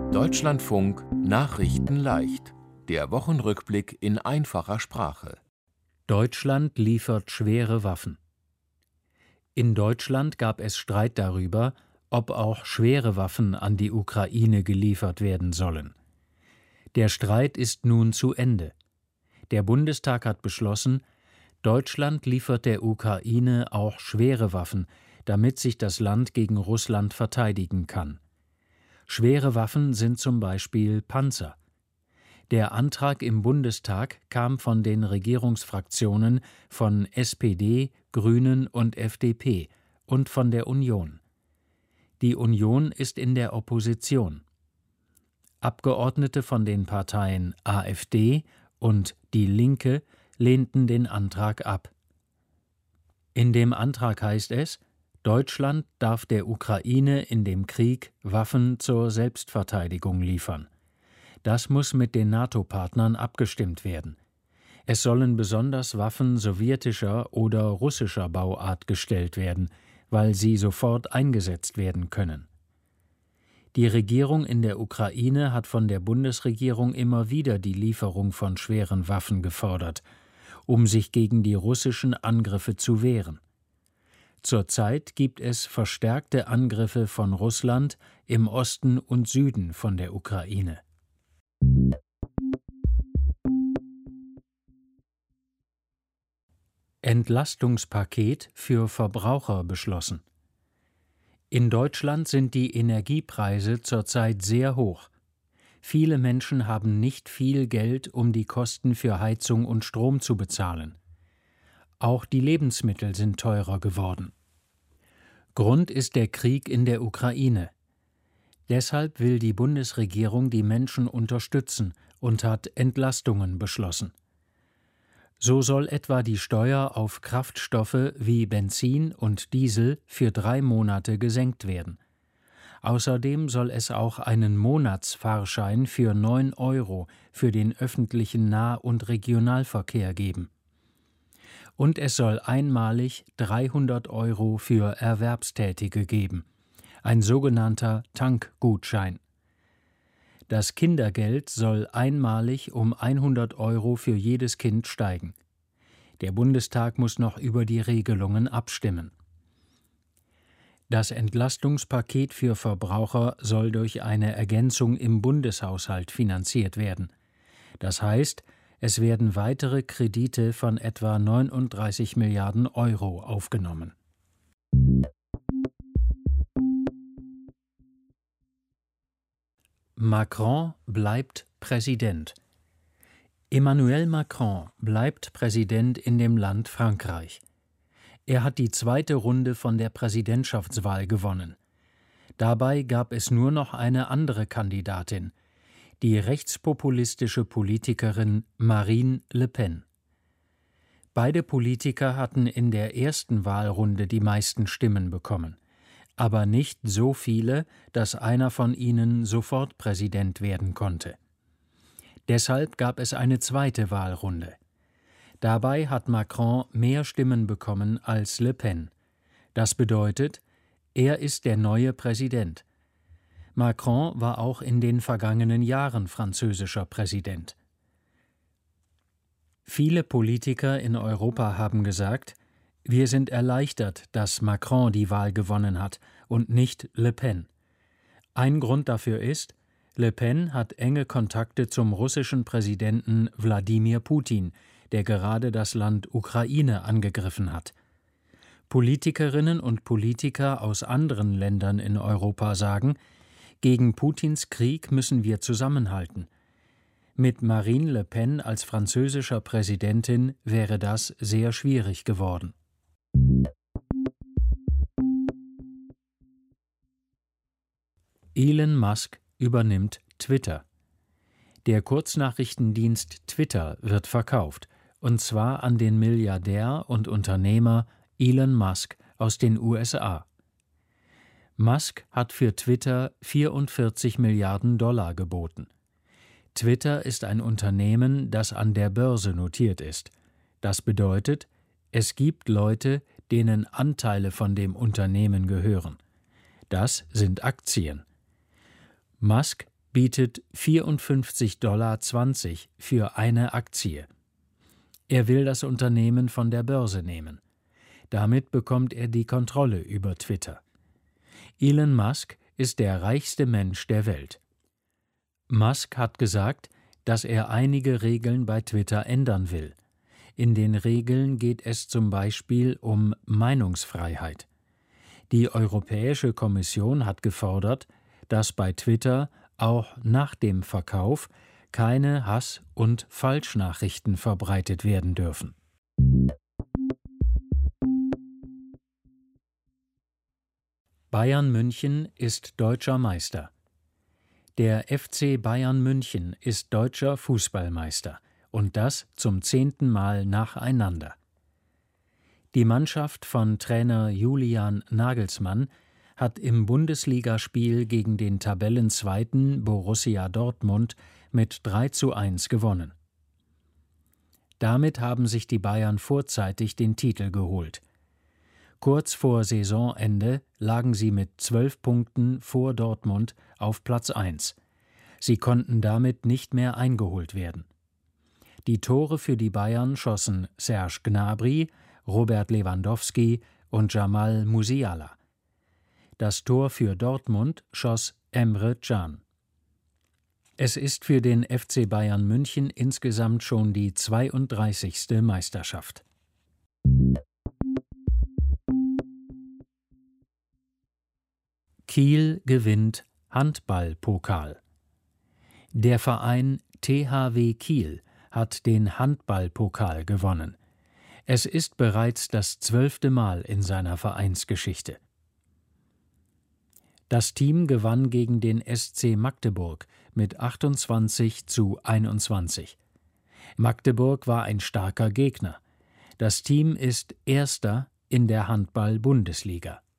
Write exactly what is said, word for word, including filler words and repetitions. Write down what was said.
Deutschlandfunk Nachrichten leicht. Der Wochenrückblick in einfacher Sprache. Deutschland liefert schwere Waffen. In Deutschland gab es Streit darüber, ob auch schwere Waffen an die Ukraine geliefert werden sollen. Der Streit ist nun zu Ende. Der Bundestag hat beschlossen, Deutschland liefert der Ukraine auch schwere Waffen, damit sich das Land gegen Russland verteidigen kann. Schwere Waffen sind zum Beispiel Panzer. Der Antrag im Bundestag kam von den Regierungsfraktionen von S P D, Grünen und F D P und von der Union. Die Union ist in der Opposition. Abgeordnete von den Parteien A f D und Die Linke lehnten den Antrag ab. In dem Antrag heißt es, Deutschland darf der Ukraine in dem Krieg Waffen zur Selbstverteidigung liefern. Das muss mit den NATO-Partnern abgestimmt werden. Es sollen besonders Waffen sowjetischer oder russischer Bauart gestellt werden, weil sie sofort eingesetzt werden können. Die Regierung in der Ukraine hat von der Bundesregierung immer wieder die Lieferung von schweren Waffen gefordert, um sich gegen die russischen Angriffe zu wehren. Zurzeit gibt es verstärkte Angriffe von Russland im Osten und Süden von der Ukraine. Entlastungspaket für Verbraucher beschlossen. In Deutschland sind die Energiepreise zurzeit sehr hoch. Viele Menschen haben nicht viel Geld, um die Kosten für Heizung und Strom zu bezahlen. Auch die Lebensmittel sind teurer geworden. Grund ist der Krieg in der Ukraine. Deshalb will die Bundesregierung die Menschen unterstützen und hat Entlastungen beschlossen. So soll etwa die Steuer auf Kraftstoffe wie Benzin und Diesel für drei Monate gesenkt werden. Außerdem soll es auch einen Monatsfahrschein für neun Euro für den öffentlichen Nah- und Regionalverkehr geben. Und es soll einmalig dreihundert Euro für Erwerbstätige geben, ein sogenannter Tankgutschein. Das Kindergeld soll einmalig um hundert Euro für jedes Kind steigen. Der Bundestag muss noch über die Regelungen abstimmen. Das Entlastungspaket für Verbraucher soll durch eine Ergänzung im Bundeshaushalt finanziert werden. Das heißt, es werden weitere Kredite von etwa neununddreißig Milliarden Euro aufgenommen. Macron bleibt Präsident. Emmanuel Macron bleibt Präsident in dem Land Frankreich. Er hat die zweite Runde von der Präsidentschaftswahl gewonnen. Dabei gab es nur noch eine andere Kandidatin, die rechtspopulistische Politikerin Marine Le Pen. Beide Politiker hatten in der ersten Wahlrunde die meisten Stimmen bekommen, aber nicht so viele, dass einer von ihnen sofort Präsident werden konnte. Deshalb gab es eine zweite Wahlrunde. Dabei hat Macron mehr Stimmen bekommen als Le Pen. Das bedeutet, er ist der neue Präsident. Macron war auch in den vergangenen Jahren französischer Präsident. Viele Politiker in Europa haben gesagt, wir sind erleichtert, dass Macron die Wahl gewonnen hat und nicht Le Pen. Ein Grund dafür ist, Le Pen hat enge Kontakte zum russischen Präsidenten Wladimir Putin, der gerade das Land Ukraine angegriffen hat. Politikerinnen und Politiker aus anderen Ländern in Europa sagen, gegen Putins Krieg müssen wir zusammenhalten. Mit Marine Le Pen als französischer Präsidentin wäre das sehr schwierig geworden. Elon Musk übernimmt Twitter. Der Kurznachrichtendienst Twitter wird verkauft, und zwar an den Milliardär und Unternehmer Elon Musk aus den U S A. Musk hat für Twitter vierundvierzig Milliarden Dollar geboten. Twitter ist ein Unternehmen, das an der Börse notiert ist. Das bedeutet, es gibt Leute, denen Anteile von dem Unternehmen gehören. Das sind Aktien. Musk bietet vierundfünfzig Dollar zwanzig für eine Aktie. Er will das Unternehmen von der Börse nehmen. Damit bekommt er die Kontrolle über Twitter. Elon Musk ist der reichste Mensch der Welt. Musk hat gesagt, dass er einige Regeln bei Twitter ändern will. In den Regeln geht es zum Beispiel um Meinungsfreiheit. Die Europäische Kommission hat gefordert, dass bei Twitter auch nach dem Verkauf keine Hass- und Falschnachrichten verbreitet werden dürfen. Bayern München ist deutscher Meister. Der F C Bayern München ist deutscher Fußballmeister, und das zum zehnten Mal nacheinander. Die Mannschaft von Trainer Julian Nagelsmann hat im Bundesligaspiel gegen den Tabellenzweiten Borussia Dortmund mit drei zu eins gewonnen. Damit haben sich die Bayern vorzeitig den Titel geholt. Kurz vor Saisonende lagen sie mit zwölf Punkten vor Dortmund auf Platz eins. Sie konnten damit nicht mehr eingeholt werden. Die Tore für die Bayern schossen Serge Gnabry, Robert Lewandowski und Jamal Musiala. Das Tor für Dortmund schoss Emre Can. Es ist für den F C Bayern München insgesamt schon die zweiunddreißigste Meisterschaft. Kiel gewinnt Handball-Pokal. Der Verein T H W Kiel hat den Handball-Pokal gewonnen. Es ist bereits das zwölfte Mal in seiner Vereinsgeschichte. Das Team gewann gegen den S C Magdeburg mit achtundzwanzig zu einundzwanzig. Magdeburg war ein starker Gegner. Das Team ist Erster in der Handball-Bundesliga.